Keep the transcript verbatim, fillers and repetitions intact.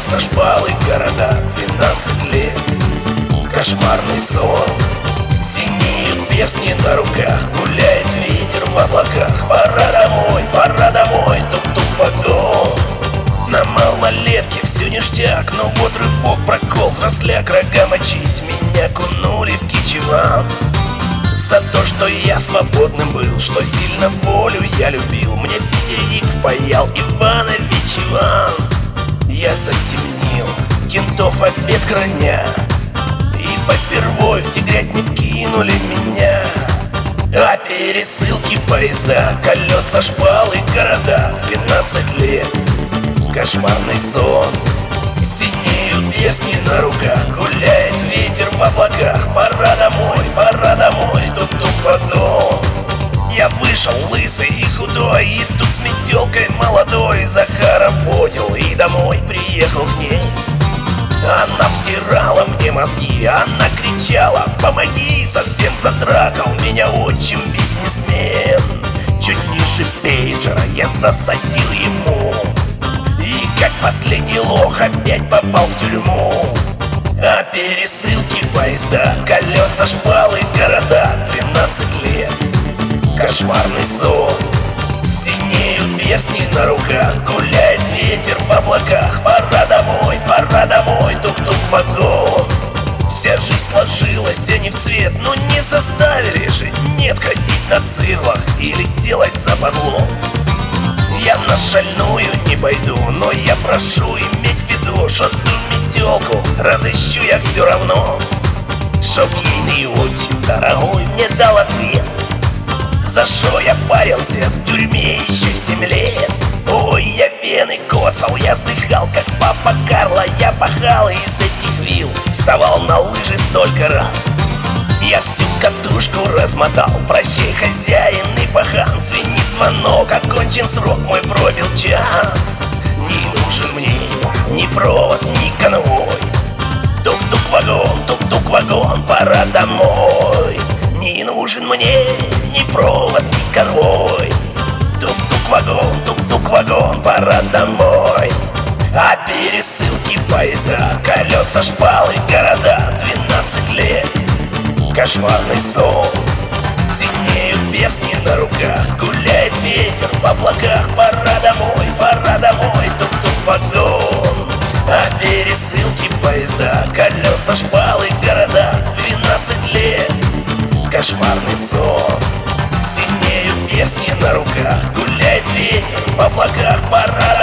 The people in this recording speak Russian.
Колеса, шпалы, города, двенадцать лет. Кошмарный сон. Синеют перстни на руках, гуляет ветер в облаках. Пора домой, пора домой, тук-тук вагон. На малолетке все ништяк, но вот рывок, прокол, взросляк, рога мочить. Меня кунули в кичеван за то, что я свободным был, что сильно волю я любил. Мне Питерик впаял Иванович Иван. Я затемнил, кентов обед храня, и попервой в тигрятник кинули меня. А пересылки поезда, колеса, шпалы, города, двенадцать лет. Кошмарный сон. Синеют песни на руках, гуляет ветер в облаках. Пора домой, пора домой, тук-тук вагон. Я вышел лысый и худой, и тут с метелкой молодой Захара водил и домой приехал к ней. Она втирала мне мозги, она кричала: помоги, совсем затрахал меня отчим бизнесмен. Чуть ниже пейджера я засадил ему, и как последний лох опять попал в тюрьму. А пересылки поезда, колеса, шпалы, города, двенадцать лет. Кошмарный сон. Синеют перстни на руках, гуляет ветер в облаках. Пора домой, пора домой, тук-тук вагон. Вся жизнь сложилась, а не в свет, но не заставили жить. Нет, ходить на цирлах или делать западло. Я на шальную не пойду, но я прошу иметь в виду, что ту метелку разыщу я все равно. Чтоб ейный очень дорогой мне дал ответ, за что я парился в тюрьме еще семь лет. Ой, я вены коцал, я вздыхал, как папа Карло. Я пахал и из этих вил вставал на лыжи столько раз. Я всю катушку размотал, прощай, хозяин и пахан. Звенит звонок, окончен срок, мой пробил час. Не нужен мне ни провод, ни конвой. Тук-тук вагон, тук-тук вагон, пора домой. Не нужен мне ни провод, ни конвой. Тук-тук вагон, тук-тук вагон, пора домой. А пересылки поезда, колеса, шпалы, города, двенадцать лет. Кошмарный сон. Синеют перстни на руках, гуляет ветер в облаках. Пора домой, пора домой, тук-тук вагон. А пересылки поезда, колеса, шпалы, города, двенадцать лет. Кошмарный сон. Синеют перстни на руках, гуляет ветер в облаках. Пора